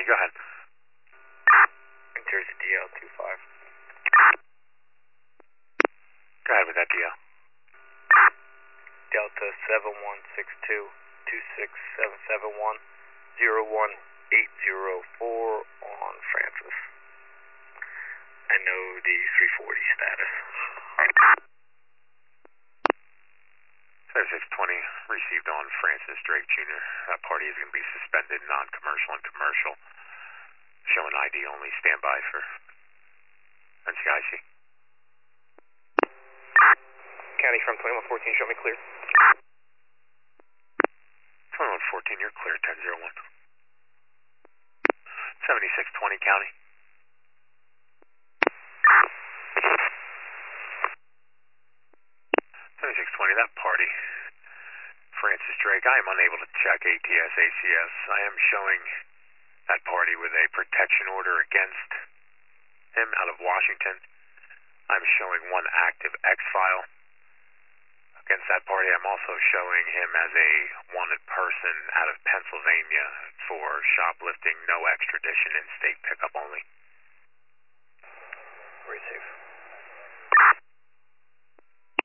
County, go ahead. New Jersey DL25. Go ahead with that DL. Delta 7162-26771-01804 on Francis. I know the 340 status. 7620 received on Francis Drake Jr. That party is going to be suspended, non-commercial and commercial. Showing ID only, standby for NCIC. County from 2114, show me clear. 2114, you're clear, 1001. 7620 County. 7620, that party, Francis Drake, I am unable to check ATS, ACS. I am showing that party with a protection order against him out of Washington. I'm showing one active X file against that party. I'm also showing him as a wanted person out of Pennsylvania for shoplifting, no extradition in state